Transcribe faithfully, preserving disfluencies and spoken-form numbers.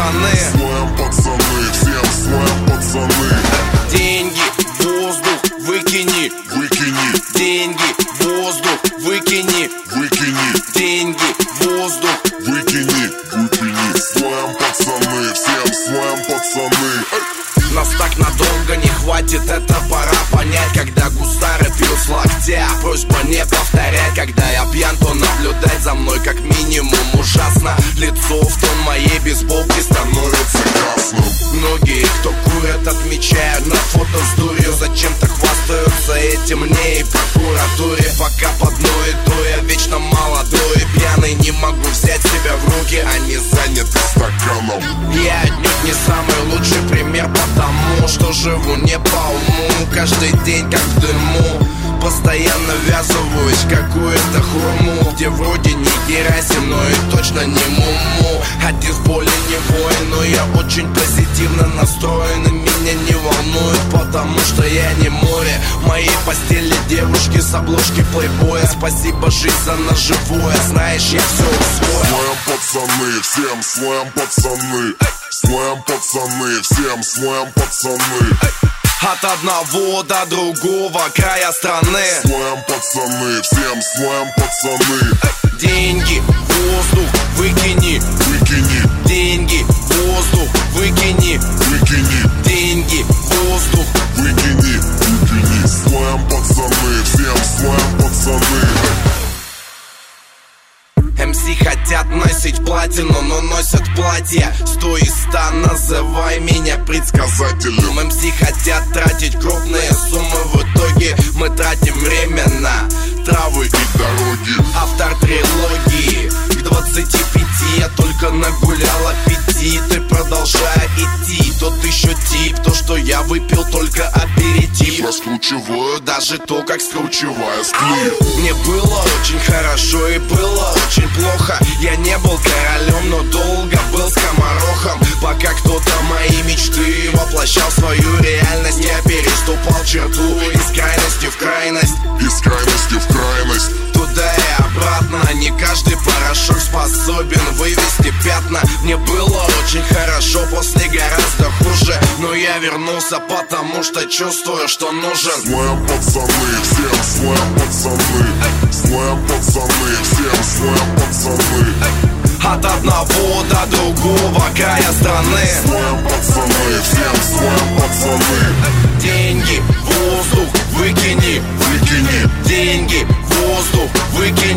пацаны. Слэм, пацаны, всем слэм, пацаны. Деньги, воздух, выкини, Выкини, деньги, воздух, выкини, выкини, деньги, воздух. выкини, выкини. Слэм, пацаны, всем слэм, пацаны. Нас так надолго не хватит, это пора понять. Когда гусары пьют с локтя, просьба не повторять. Когда я пьян, то наблюдать за мной как минимум ужасно. Лицо в тон моей бейсболки становится красным. Многие, кто курят, отмечают на фото с дурью. Зачем-то хвастаются этим мне и прокуратуре. Пока под мной иду, я вечно молодой и пьяный. Не могу взять себя в руки, они заняты Стаканом. Я отнюдь не самый лучший пример, потому что живу не по уму. Каждый день как в дыму, постоянно ввязываюсь в какую-то хурму, где вроде не Герасим, но и точно не Муму. Один в поле не воин, но я очень позитивно настроен. И меня не волнует, потому что я не море. В моей постели девушки с обложки плейбоя. Спасибо, жизнь, за наживое. Знаешь, я все усвоил. Слэм, пацаны, всем слэм, пацаны. Слэм, пацаны, всем слэм, пацаны. От одного до другого края страны. Слэм, пацаны, всем слэм, пацаны. Деньги, воздух, выкини, Выкини, деньги, воздух, выкини, выкини, деньги, воздух. выкини, выкини. Слэм, пацаны, всем слэм, пацаны. эм си хотят носить платину, но носят платья сто из ста, называй меня предсказателем. эм си хотят тратить крупные суммы, в итоге мы тратим время на травы и дороги. Автор трилогии к двадцати пяти я только нагулял аппетит. И продолжая идти, тот еще тип, то, что я выпил только аперитив. Раскручиваю Даже то, как скручивая сплив. мне было очень хорошо и было очень плохо. Я не был королем, но долго был скоморохом. Пока кто-то мои мечты воплощал в свою реальность, я переступал черту из крайности в крайность. Из крайности в крайность. Туда и обратно, не каждый порошок способен вывести пятна. Мне было очень хорошо, после гораздо хуже, но я вернулся, потому что чувствую, что нужен. Слэм, пацаны, всем слэм, пацаны. Слэм, пацаны, всем слэм, пацаны. От одного до другого края страны. Слэм, пацаны, всем слэм, пацаны. Деньги, воздух, выкини, Выкини, деньги, воздух, выкини.